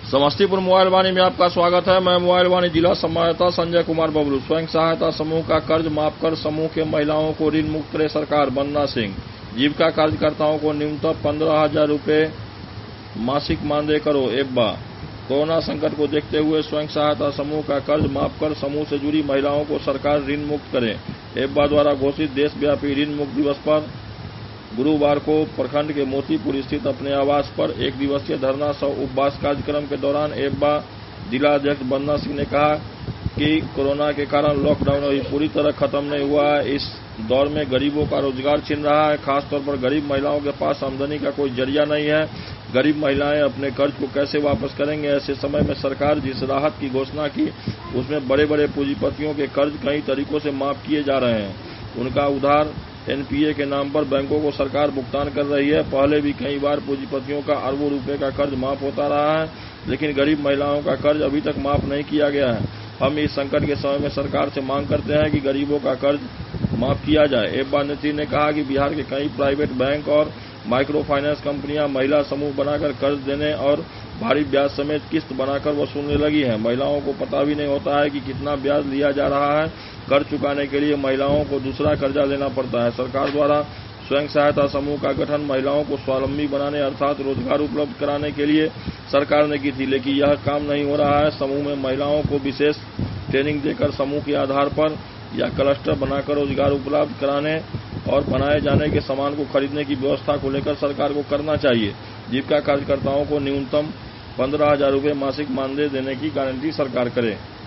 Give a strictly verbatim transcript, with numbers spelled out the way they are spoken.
Samastipur mobile वाणी में आपका स्वागत है। मैं मोबाइल वाणी जिला संवाददाता संजय कुमार बबलू। स्वयं सहायता समूह का कर्ज माफ कर समूह के महिलाओं को ऋण मुक्त करे सरकार। वंदना सिंह। जीविका कार्यकर्ताओं को न्यूनतम पंद्रह हजार रूपये मासिक मानदेय करो। एब्बा। कोरोना संकट को देखते हुए स्वयं सहायता समूह का कर्ज माफ कर समूह से जुड़ी महिलाओं को सरकार ऋण मुक्त करे। एब्बा द्वारा घोषित देशव्यापी ऋण मुक्त दिवस पर गुरुवार को प्रखंड के मोतीपुर स्थित अपने आवास पर एक दिवसीय धरना सह उपवास कार्यक्रम के दौरान एब्बा जिला अध्यक्ष वंदना सिंह ने कहा कि कोरोना के कारण लॉकडाउन अभी पूरी तरह खत्म नहीं हुआ है। इस दौर में गरीबों का रोजगार छिन रहा है। खासतौर पर गरीब महिलाओं के पास आमदनी का कोई जरिया नहीं है। गरीब महिलाएं अपने कर्ज को कैसे वापस करेंगे। ऐसे समय में सरकार जिस राहत की घोषणा की उसमें बड़े बड़े पूंजीपतियों के कर्ज कई तरीकों से माफ किए जा रहे हैं। उनका उधार एनपीए के नाम पर बैंकों को सरकार भुगतान कर रही है। पहले भी कई बार पूंजीपतियों का अरबों रुपए का कर्ज माफ होता रहा है, लेकिन गरीब महिलाओं का कर्ज अभी तक माफ नहीं किया गया है। हम इस संकट के समय में सरकार से मांग करते हैं कि गरीबों का कर्ज माफ किया जाए। एब्बा नेत्री ने कहा कि बिहार के कई प्राइवेट बैंक और माइक्रो फाइनेंस कंपनियां महिला समूह बनाकर कर्ज देने और भारी ब्याज समेत किस्त बनाकर वसूलने लगी हैं। महिलाओं को पता भी नहीं होता है कि कितना ब्याज लिया जा रहा है। कर्ज चुकाने के लिए महिलाओं को दूसरा कर्जा लेना पड़ता है। सरकार द्वारा स्वयं सहायता समूह का गठन महिलाओं को स्वावलंबी बनाने अर्थात रोजगार उपलब्ध कराने के लिए सरकार ने की थी, लेकिन यह काम नहीं हो रहा है। समूह में महिलाओं को विशेष ट्रेनिंग देकर समूह के आधार पर या क्लस्टर बनाकर रोजगार उपलब्ध कराने और बनाए जाने के सामान को खरीदने की व्यवस्था को लेकर सरकार को करना चाहिए। जीविका कार्यकर्ताओं को न्यूनतम पंद्रह हजार रूपये मासिक मानदेय देने की गारंटी सरकार करे।